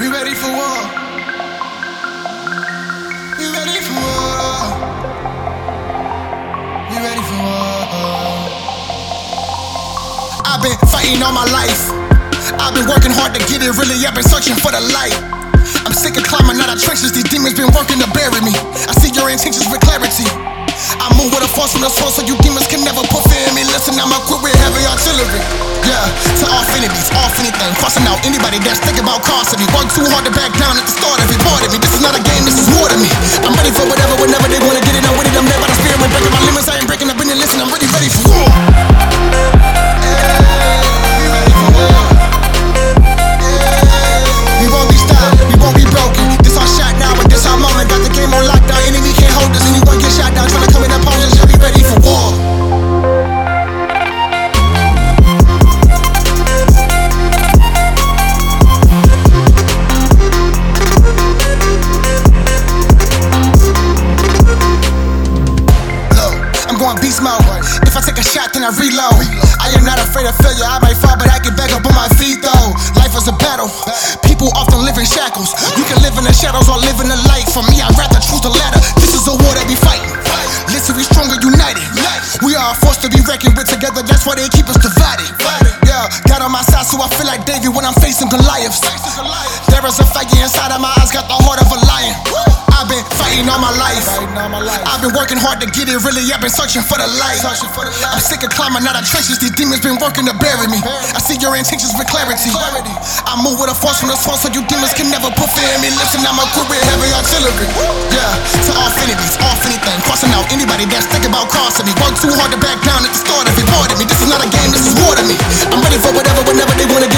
We ready for war. We ready for war. We ready for war. I've been fighting all my life. I've been working hard to get it, really, I've been searching for the light. I'm sick of climbing out of trenches, these demons been working to bury me. I see your intentions with clarity. I move with a force from the source, so you demons can never put fear in me. Listen, I'm equipped with heavy artillery. Yeah, to off enemies, off anything, crossing out anybody that's thinking about crossing me. Work too hard to back down at the start of it, part of me. This is not a game, this is war to me. I'm ready for whatever, whenever they wanna get it, I'm with it. I'm led by the spirit, when breaking my limits, I ain't breaking up in it. Listen, I'm ready for war. We won't be stopped, we won't be broken. This our shot now, and this our moment. Got the game on lockdown, enemy can't hold us. Anyone get shot down, trying to come in and pose us. Yeah, we ready for war. Beast mode. If I take a shot, then I reload. I am not afraid of failure. I might fall, but I get back up on my feet though. Life is a battle. People often live in shackles. You can live in the shadows or live in the light. For me, I'd rather choose the latter. This is a war that we fighting. Listen, we stronger united. We are a force to be reckoned with together. That's why they keep us divided. Yeah, God on my side, so I feel like David when I'm facing Goliath. There is a fire inside of my eyes, got the heart of a lion. I've been fighting all my life. I've been working hard to get it, really, I've been searching for the light. I'm sick of climbing out of trenches, these demons been working to bury me. I see your intentions with clarity. I move with a force from the source, so you demons can never put fear in me. Listen, I'm equipped with heavy artillery. Yeah, to off enemies, off anything, crossing out anybody that's thinking about crossing me. Work too hard to back down at the start of it, part of me. This is not a game, this is war to me. I'm ready for whatever, whenever they wanna